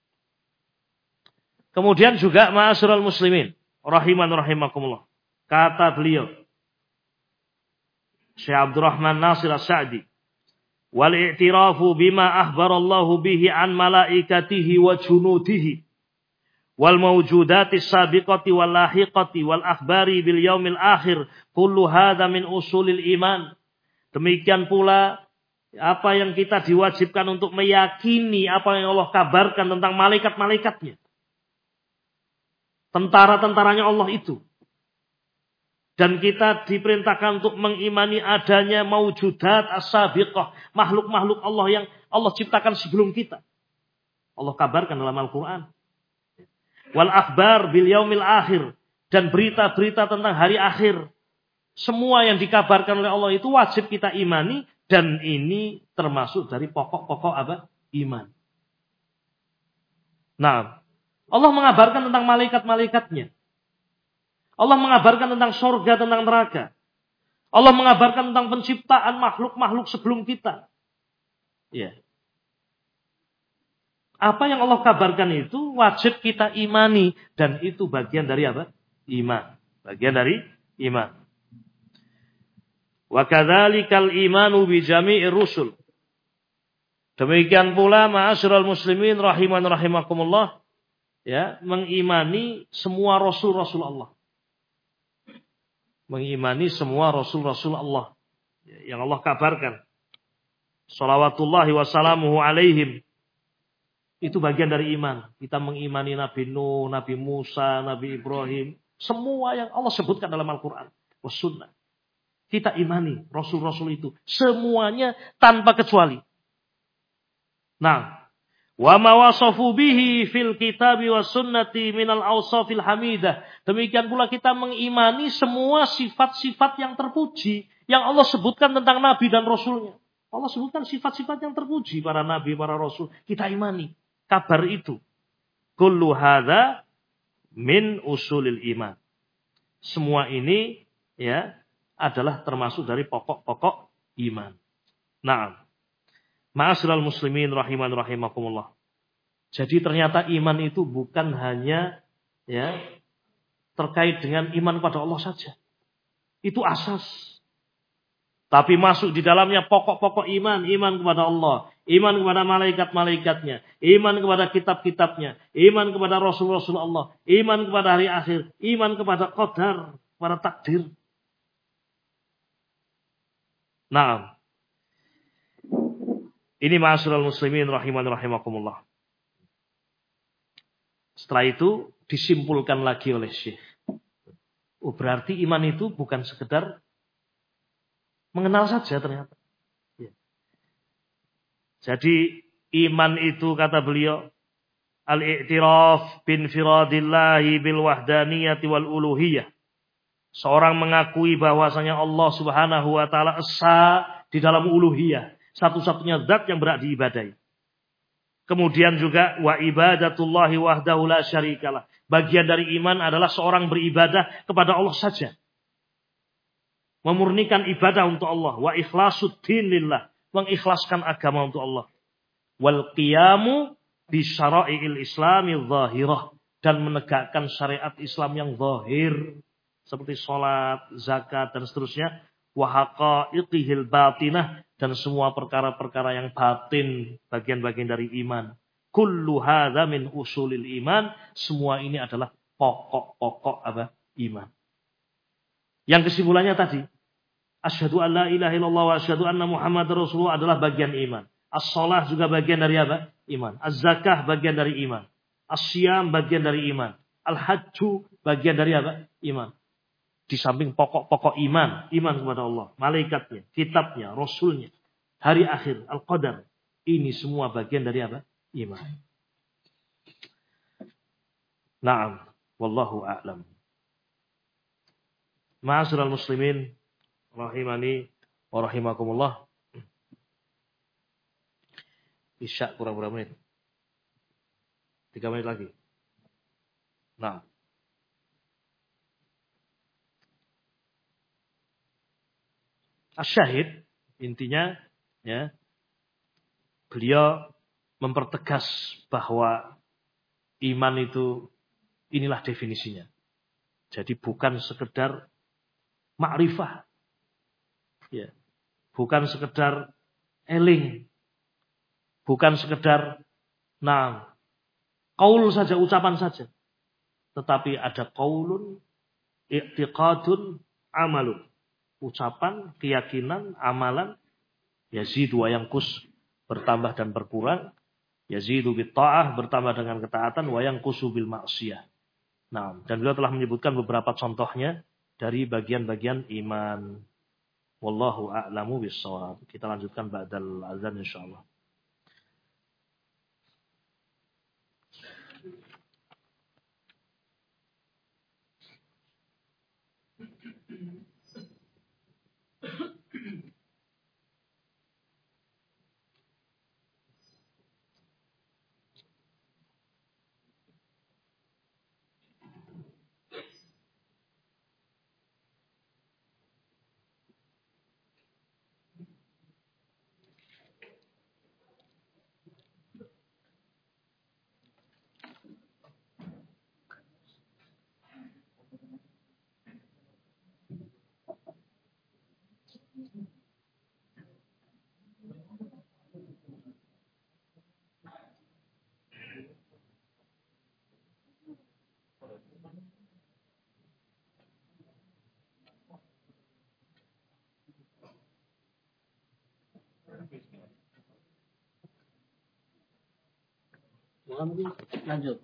Kemudian juga ma'asyiral muslimin rahiman rahimakumullah. Kata beliau Syekh Abdurrahman Nasir As-Sa'di, wal i'tirafu bima akhbarallahu bihi an malaikatihi wa junudihi wal mawjudatis sabiqati wal lahiqati wal akhbari bil yaumil akhir kullu hadza min usulil iman. Demikian pula apa yang kita diwajibkan untuk meyakini apa yang Allah kabarkan tentang malaikat-malaikatnya. Tentara-tentaranya Allah itu. Dan kita diperintahkan untuk mengimani adanya maujudat as-sabiqah. Makhluk-makhluk Allah yang Allah ciptakan sebelum kita. Allah kabarkan dalam Al-Quran. Wal akhbar bil yaumil akhir. Dan berita-berita tentang hari akhir. Semua yang dikabarkan oleh Allah itu wajib kita imani. Dan ini termasuk dari pokok-pokok apa? Iman. Nah, Allah mengabarkan tentang malaikat-malaikatnya. Allah mengabarkan tentang surga, tentang neraka. Allah mengabarkan tentang penciptaan makhluk-makhluk sebelum kita. Ya. Apa yang Allah kabarkan itu wajib kita imani. Dan itu bagian dari apa? Iman. Bagian dari iman. Wa kadzalikal imanu bi jami'ir rusul. Demikian pula ma'asyiral muslimin rahiman rahimakumullah, ya, mengimani semua rasul-rasul Allah. Mengimani semua rasul-rasul Allah yang Allah kabarkan. Shalawatullahi wassalamuhu alaihim. Itu bagian dari iman. Kita mengimani Nabi Nuh, Nabi Musa, Nabi Ibrahim. Semua yang Allah sebutkan dalam Al-Quran. Sunnah. Kita imani rasul-rasul itu. Semuanya tanpa kecuali. Nah. Wa ma wasafu bihi fil kitabi was sunnati minal awsafil hamidah. Demikian pula kita mengimani semua sifat-sifat yang terpuji. Yang Allah sebutkan tentang Nabi dan Rasulnya. Allah sebutkan sifat-sifat yang terpuji. Para Nabi, para Rasul. Kita imani. Kabar itu. Kullu hadza min usulil iman. Semua ini ya adalah termasuk dari pokok-pokok iman. Naam. Ma'asyiral muslimin rahiman rahimakumullah. Jadi ternyata iman itu bukan hanya ya terkait dengan iman pada Allah saja. Itu asas. Tapi masuk di dalamnya pokok-pokok iman. Iman kepada Allah. Iman kepada malaikat-malaikatnya. Iman kepada kitab-kitabnya. Iman kepada Rasul-Rasul Allah. Iman kepada hari akhir. Iman kepada qadar. Kepada takdir. Nah. Ini ma'asyiral muslimin rahiman rahimakumullah. Setelah itu disimpulkan lagi oleh Syekh. Oh, berarti iman itu bukan sekedar mengenal saja ternyata. Ya. Jadi iman itu kata beliau al-i'tiraf bin firadillahi bil wahdaniyati wal uluhiyah. Seorang mengakui bahwasanya Allah Subhanahu wa taala esa di dalam uluhiyah. Satu-satunya zat yang berhak diibadahi. Kemudian juga wa ibadatullahi wahdahu la syarikalah. Bagian dari iman adalah seorang beribadah kepada Allah saja. Memurnikan ibadah untuk Allah. Wa ikhlasuddin lillah. Mengikhlaskan agama untuk Allah. Wal qiyamu bi syara'i'il islami zahirah. Dan menegakkan syariat Islam yang zahir. Seperti sholat, zakat, dan seterusnya. Wa haqa'iqihil batinah. Dan semua perkara-perkara yang batin, bagian-bagian dari iman. Kullu hadza min usulil iman. Semua ini adalah pokok-pokok apa? Iman. Yang kesimpulannya tadi. Asyhadu an la ilaha illallah wa asyhadu anna Muhammadar Rasulullah adalah bagian iman. As-shalah juga bagian dari apa? Iman. Az-zakah bagian dari iman. As-siyam bagian dari iman. Al-hajju bagian dari apa? Iman. Di samping pokok-pokok iman. Iman kepada Allah. Malaikatnya, kitabnya, Rasulnya. Hari akhir, Al-Qadar. Ini semua bagian dari apa? Iman. Naam. Wallahu a'lam. Ma'asyiral muslimin. Rahimani wa rahimakumullah. Isya kurang berapa menit? 3 menit lagi. Nah. Asyahid intinya ya beliau mempertegas bahwa iman itu inilah definisinya. Jadi bukan sekedar ma'rifah. Ya. Bukan sekedar eling. Bukan sekedar qaul saja, ucapan saja. Tetapi ada qaulun, i'tiqadun, amalun. Ucapan, keyakinan, amalan, yazidu wa yanqus, bertambah dan berkurang. Yazidu bit ta'ah, bertambah dengan ketaatan, wa yanqusu bil ma'siyah. Nah, dan beliau telah menyebutkan beberapa contohnya dari bagian-bagian iman. Wallahu a'lamu bissawab. Kita lanjutkan ba'dal azan insyaallah. Lanjut.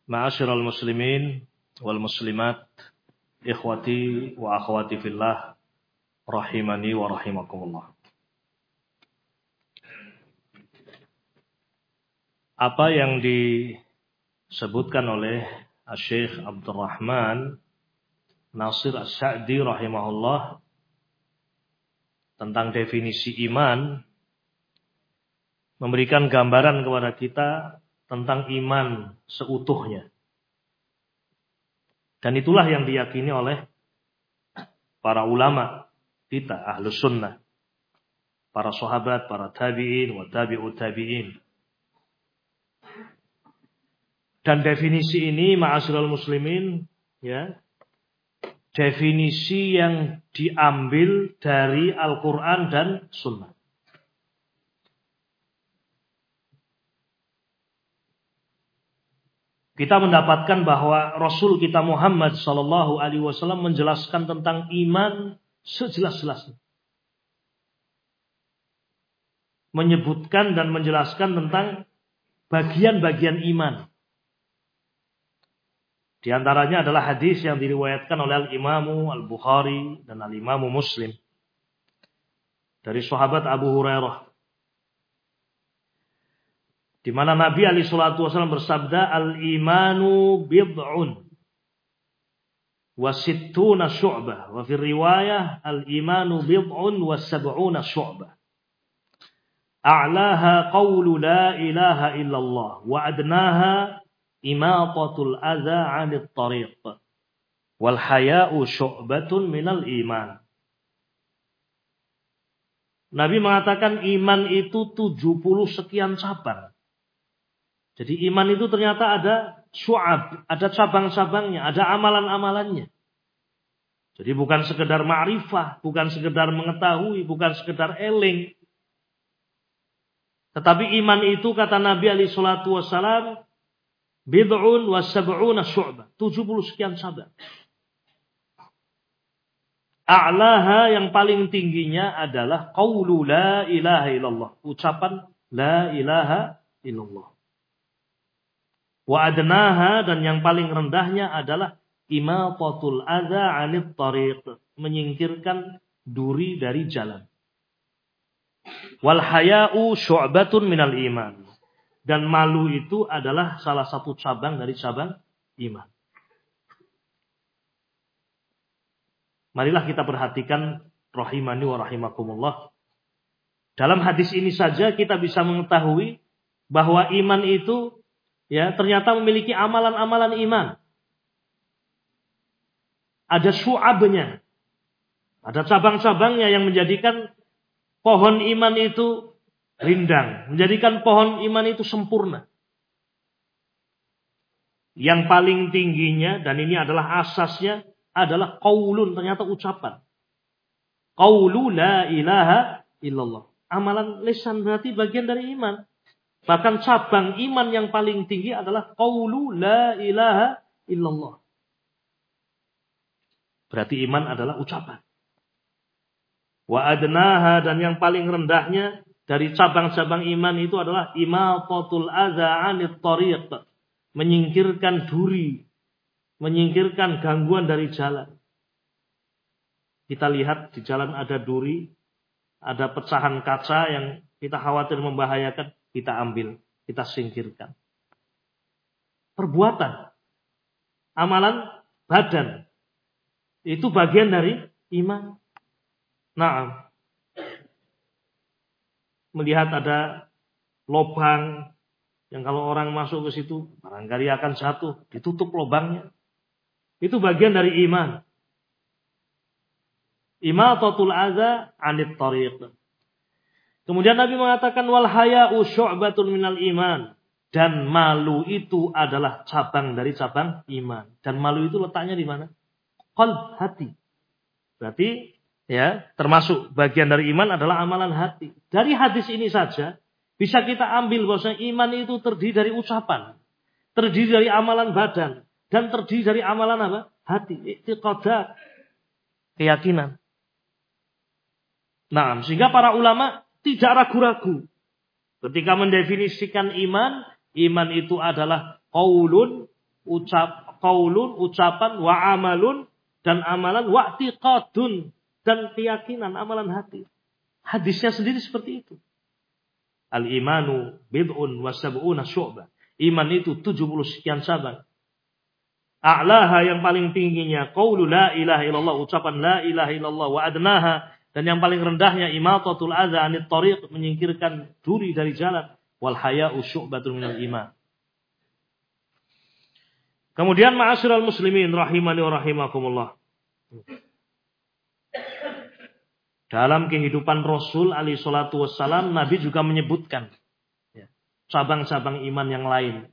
Ma'asyiral muslimin wal muslimat, ikhwati wa akhwati fillah, rahimani wa rahimakumullah. Apa yang disebutkan oleh Syekh Abdurrahman Nasir As-Sa'di rahimahullah tentang definisi iman memberikan gambaran kepada kita tentang iman seutuhnya. Dan itulah yang diyakini oleh para ulama kita, ahlus sunnah, para sahabat, para tabi'in, wa tabi'ut tabi'in. Dan definisi ini, ma'asyiral muslimin, ya, definisi yang diambil dari Al-Quran dan Sunnah. Kita mendapatkan bahwa Rasul kita Muhammad sallallahu alaihi wasallam menjelaskan tentang iman sejelas-jelasnya. Menyebutkan dan menjelaskan tentang bagian-bagian iman. Di antaranya adalah hadis yang diriwayatkan oleh Al-Imamu Al-Bukhari dan Al-Imamu Muslim dari sahabat Abu Hurairah, di mana Nabi alaihi salatu wasallam bersabda, al-imanu bid'un wa sittuna syu'bah, wa fi riwayah al-imanu bid'un wa sab'una syu'bah. A'laha qawlu la ilaha illallah wa adnaha imatatul adza 'anit tariq wal haya'u syu'batun minal iman. Nabi mengatakan iman itu 70 sekian cabang. Jadi iman itu ternyata ada syu'ab, ada cabang-cabangnya, ada amalan-amalannya. Jadi bukan sekedar ma'rifah, bukan sekedar mengetahui, bukan sekedar eling. Tetapi iman itu kata Nabi alaihi salatu wassalam, bid'un wa sab'una syu'bah, 70 sekian cabang. A'laha yang paling tingginya adalah qaulu la ilaha illallah, ucapan la ilaha illallah. Wa adnaha, dan yang paling rendahnya adalah imatatul adza 'anit tariq, menyingkirkan duri dari jalan. Wal haya'u syu'batun minal iman, dan malu itu adalah salah satu cabang dari cabang iman. Marilah kita perhatikan rahimani wa rahimakumullah. Dalam hadis ini saja kita bisa mengetahui bahwa iman itu, ya, ternyata memiliki amalan-amalan iman. Ada syu'abnya. Ada cabang-cabangnya yang menjadikan pohon iman itu rindang. Menjadikan pohon iman itu sempurna. Yang paling tingginya, dan ini adalah asasnya, adalah qaulun, ternyata ucapan. Qaulu la ilaha illallah. Amalan lisan berarti bagian dari iman. Bahkan cabang iman yang paling tinggi adalah qaulu la ilaha illallah. Berarti iman adalah ucapan. Wa adnaha, dan yang paling rendahnya dari cabang-cabang iman itu adalah imatatul adza 'anit tariq, menyingkirkan duri, menyingkirkan gangguan dari jalan. Kita lihat di jalan ada duri, ada pecahan kaca yang kita khawatir membahayakan, kita ambil, kita singkirkan. Perbuatan, amalan badan, itu bagian dari iman. Nah, melihat ada lubang yang kalau orang masuk ke situ barangkali akan jatuh, ditutup lubangnya. Itu bagian dari iman. Imatatul adza 'anit tariq. Kemudian Nabi mengatakan wal haya'u syu'batun minal iman, dan malu itu adalah cabang dari cabang iman. Dan malu itu letaknya di mana? Qalb, hati. Berarti ya, termasuk bagian dari iman adalah amalan hati. Dari hadis ini saja bisa kita ambil bahwa iman itu terdiri dari ucapan, terdiri dari amalan badan, dan terdiri dari amalan apa? Hati, i'tiqadat, keyakinan. Nah, sehingga para ulama tidak ragu-ragu ketika mendefinisikan iman. Iman itu adalah qaulun qaulun, ucapan, wa amalun, dan amalan, wa i'tiqadun, dan keyakinan, amalan hati. Hadisnya sendiri seperti itu. Al-imanu bid'un wa sab'una syu'bah. Iman itu 70 sekian cabang. A'laha yang paling tingginya qaulu la ilaha illallah, ucapan la ilaha illallah, wa adnaha, dan yang paling rendahnya imatatul adza anit thariq, menyingkirkan duri dari jalan, wal haya'u syu'batun minal iman. Kemudian ma'asyiral muslimin rahimani wa rahimakumullah. Dalam kehidupan Rasul alaihi salatu wassalam, Nabi juga menyebutkan cabang-cabang iman yang lain.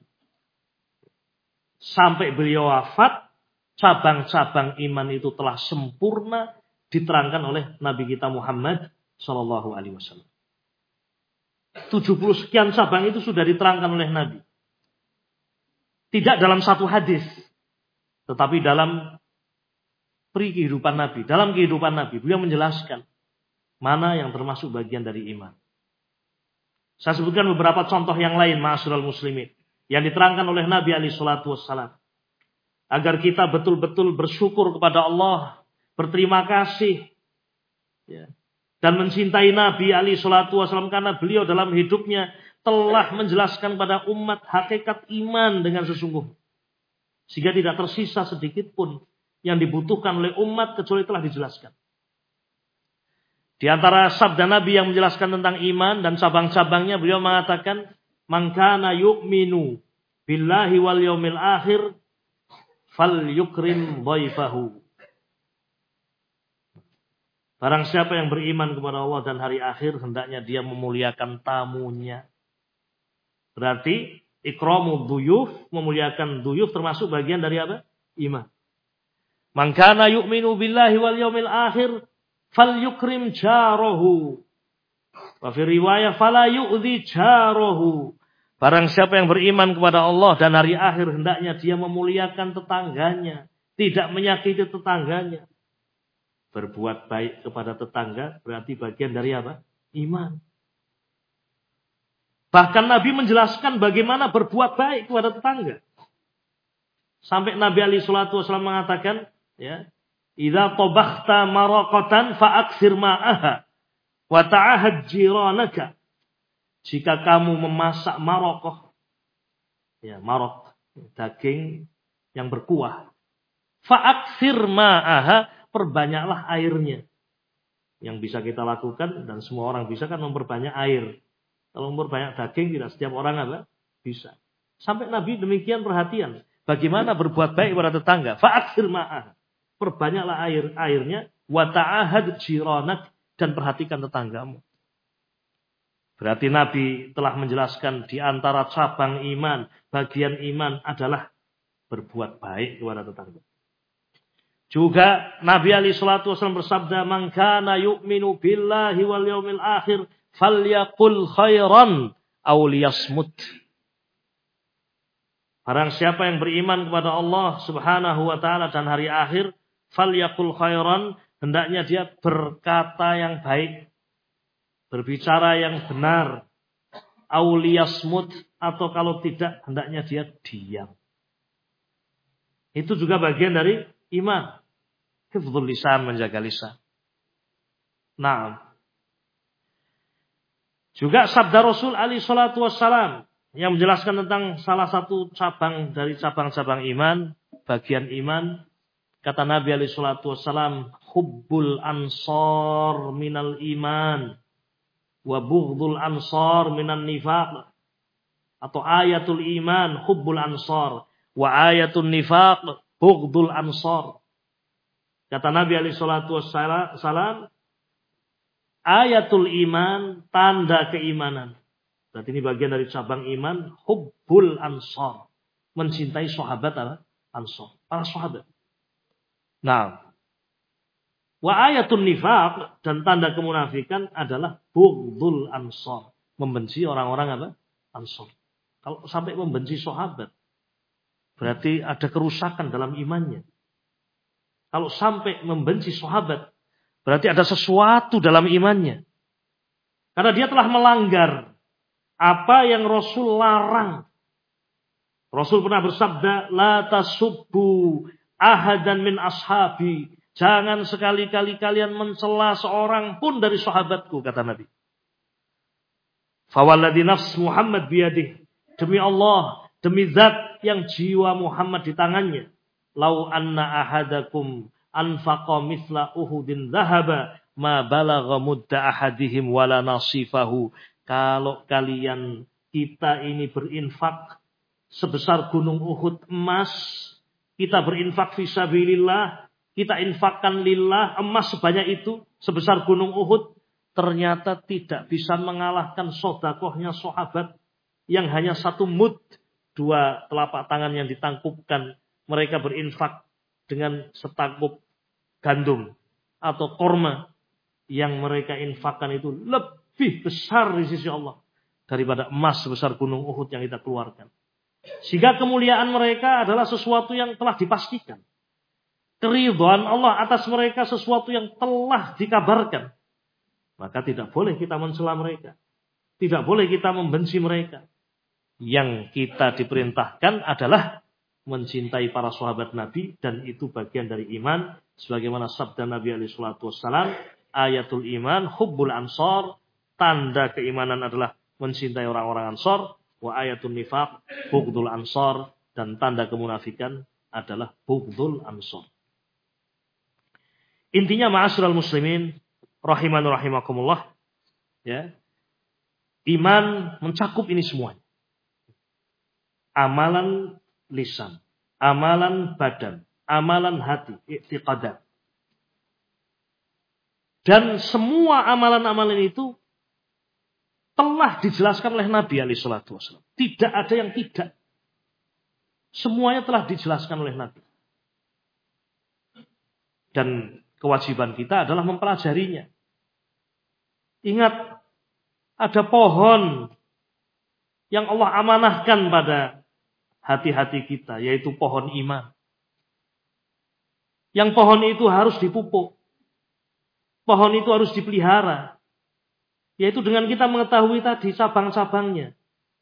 Sampai beliau wafat, cabang-cabang iman itu telah sempurna diterangkan oleh Nabi kita Muhammad sallallahu alaihi wasallam. 70 sekian cabang itu sudah diterangkan oleh Nabi. Tidak dalam satu hadis, tetapi dalam kehidupan Nabi. Dalam kehidupan Nabi, beliau menjelaskan mana yang termasuk bagian dari iman. Saya sebutkan beberapa contoh yang lain, ma'asyiral muslimin, yang diterangkan oleh Nabi alaihi salatu wassalam. Agar kita betul-betul bersyukur kepada Allah, berterima kasih, dan mencintai Nabi alaihi salatu wassalam, karena beliau dalam hidupnya telah menjelaskan pada umat hakikat iman dengan sesungguhnya. Sehingga tidak tersisa sedikit pun yang dibutuhkan oleh umat kecuali telah dijelaskan. Di antara sabda Nabi yang menjelaskan tentang iman dan cabang-cabangnya, beliau mengatakan, "Man kana yu'minu billahi wal yaumil akhir falyukrim dhaifahu." Barang siapa yang beriman kepada Allah dan hari akhir, hendaknya dia memuliakan tamunya. Berarti ikramu dhuyuf, memuliakan dhuyuf termasuk bagian dari apa? Iman. Man kana yu'minu billahi wal yaumil akhir falyukrim jarahu. Wa fi riwayah fala yu'dhi jarahu. Barang siapa yang beriman kepada Allah dan hari akhir, hendaknya dia memuliakan tetangganya, tidak menyakiti tetangganya. Berbuat baik kepada tetangga berarti bagian dari apa? Iman. Bahkan Nabi menjelaskan bagaimana berbuat baik kepada tetangga. Sampai Nabi alaihi salatu wasallam mengatakan, "Idza tabakhta maraqatan fa'aksir ma'aha wa ta'ahad jiranaka." Jika kamu memasak maraqah, maraq, daging yang berkuah, fa'aksir ma'aha, perbanyaklah airnya. Yang bisa kita lakukan dan semua orang bisa kan memperbanyak air. Kalau memperbanyak daging tidak setiap orang bisa. Sampai Nabi demikian perhatian. Bagaimana berbuat baik kepada tetangga? Fa'aksir ma'aha. Perbanyaklah airnya. Wa ta'ahad jiranak. Dan perhatikan tetanggamu. Berarti Nabi telah menjelaskan di antara cabang iman, bagian iman adalah berbuat baik kepada tetangga. Juga Nabi alaihi salatu wasallam bersabda, "Man kana yu'minu billahi wal yaumil akhir falyaqul khairan aw liyasmut." Barang siapa yang beriman kepada Allah Subhanahu wa taala dan hari akhir, falyaqul khairan, hendaknya dia berkata yang baik, berbicara yang benar, aw liyasmut, atau kalau tidak hendaknya dia diam. Itu juga bagian dari iman. Hifdzul lisan, menjaga lisan. Nah, juga sabda Rasul alaihi salatu wassalam yang menjelaskan tentang salah satu cabang dari cabang-cabang iman, bagian iman. Kata Nabi alaihi salatu wassalam, "Hubbul ansar minal iman wa bughdul ansar minan nifaq." Atau ayatul iman hubbul ansar wa ayatul nifaq bughdul ansar. Kata Nabi alaihi salatu wassalam, ayatul iman, tanda keimanan. Berarti ini bagian dari cabang iman, hubbul ansar. Mencintai sahabat ansar, para sahabat. Nah, wa ayatul nifaq, dan tanda kemunafikan adalah bughdul ansar. Membenci orang-orang ansar. Kalau sampai membenci sahabat, berarti ada kerusakan dalam imannya. Kalau sampai membenci sahabat, berarti ada sesuatu dalam imannya. Karena dia telah melanggar apa yang Rasul larang. Rasul pernah bersabda, la tasubbu ahadan min ashabi. Jangan sekali-kali kalian mencela seorang pun dari sahabatku, kata Nabi. Fawalladhi nafs Muhammad biyadih. Demi Allah, demi zat yang jiwa Muhammad di tangannya. Lau anna ahadakum anfaqa mithla uhudin zahaba ma balagha mudda ahadihim wala nasifahu. Kalau kalian, kita ini berinfak sebesar gunung Uhud emas, kita berinfak fisabilillah, kita infakkan lillah, emas sebanyak itu, sebesar gunung Uhud, ternyata tidak bisa mengalahkan sedekahnya sahabat yang hanya 1 mud, 2 telapak tangan yang ditangkupkan. Mereka berinfak dengan setangkup gandum atau korma yang mereka infakkan itu lebih besar di sisi Allah daripada emas sebesar gunung Uhud yang kita keluarkan. Sehingga kemuliaan mereka adalah sesuatu yang telah dipastikan. Keridhaan Allah atas mereka sesuatu yang telah dikabarkan. Maka tidak boleh kita mencela mereka. Tidak boleh kita membenci mereka. Yang kita diperintahkan adalah mencintai para sahabat Nabi, dan itu bagian dari iman. Sebagaimana sabda Nabi SAW, ayatul iman hubbul ansor, tanda keimanan adalah mencintai orang-orang ansor. Wa ayatul nifaq bughdul ansor, dan tanda kemunafikan adalah bughdul ansor. Intinya ma'asyiral muslimin rahiman rahimakumullah, ya. Iman mencakup ini semuanya. Amalan lisan, amalan badan, amalan hati, i'tiqadat. Dan semua amalan-amalan itu telah dijelaskan oleh Nabi SAW. Tidak ada yang tidak. Semuanya telah dijelaskan oleh Nabi. Dan kewajiban kita adalah mempelajarinya. Ingat, ada pohon yang Allah amanahkan pada hati-hati kita, yaitu pohon iman. Yang pohon itu harus dipupuk. Pohon itu harus dipelihara. Yaitu dengan kita mengetahui tadi cabang-cabangnya.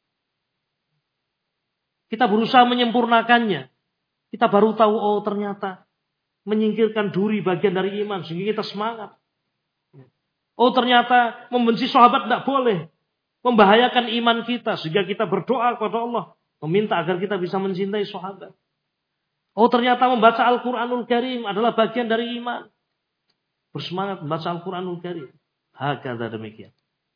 Kita berusaha menyempurnakannya. Kita baru tahu, oh ternyata menyingkirkan duri bagian dari iman, sehingga kita semangat. Oh ternyata membenci sahabat tidak boleh. Membahayakan iman kita, sehingga kita berdoa kepada Allah, meminta agar kita bisa mencintai sahabat. Oh ternyata membaca Al-Quranul Karim adalah bagian dari iman. Bersemangat membaca Al-Quranul Karim. Hakadha demikian.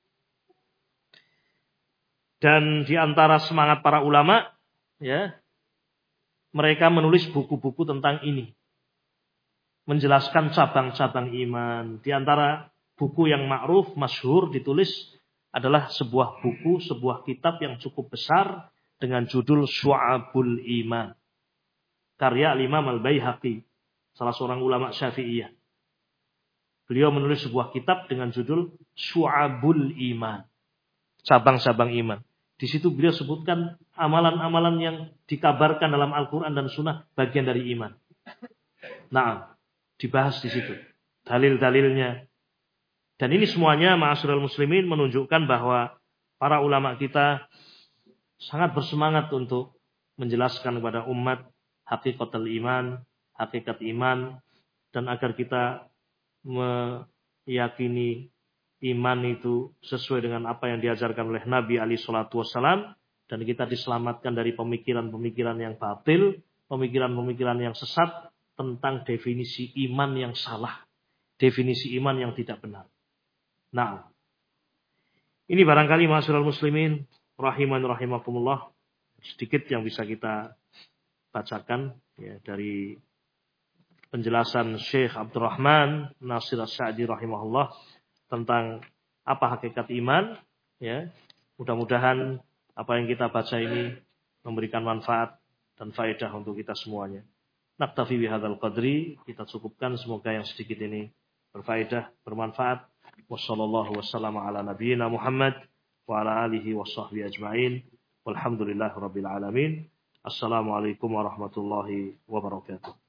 Dan di antara semangat para ulama, ya, mereka menulis buku-buku tentang ini. Menjelaskan cabang-cabang iman. Di antara buku yang ma'ruf, masyhur ditulis adalah sebuah buku, sebuah kitab yang cukup besar dengan judul Syu'abul Iman. Karya Imam Al-Baihaqi, salah seorang ulama Syafi'iyah. Beliau menulis sebuah kitab dengan judul Syu'abul Iman. Cabang-cabang iman. Di situ beliau sebutkan amalan-amalan yang dikabarkan dalam Al-Quran dan Sunnah bagian dari iman. Nah, dibahas di situ. Dalil-dalilnya. Dan ini semuanya ma'asyiral muslimin menunjukkan bahwa para ulama kita sangat bersemangat untuk menjelaskan kepada umat hakikatul iman, hakikat iman, dan agar kita meyakini iman itu sesuai dengan apa yang diajarkan oleh Nabi SAW, dan kita diselamatkan dari pemikiran-pemikiran yang batil, pemikiran-pemikiran yang sesat tentang definisi iman yang salah, definisi iman yang tidak benar. Nah, ini barangkali ma'asyiral muslimin rahiman rahimakumullah, sedikit yang bisa kita bacakan ya dari penjelasan Syekh Abdurrahman Nasir As-Sa'di rahimahullah tentang apa hakikat iman, ya. Mudah-mudahan apa yang kita baca ini memberikan manfaat dan faedah untuk kita semuanya. Naktafi bihadzal qadri, kita cukupkan, semoga yang sedikit ini berfaedah, bermanfaat. Wassallallahu wassalamu ala nabiyyina Muhammad wa ala alihi washabbihi ajmain. Walhamdulillahirabbil alamin. Assalamualaikum warahmatullahi wabarakatuh.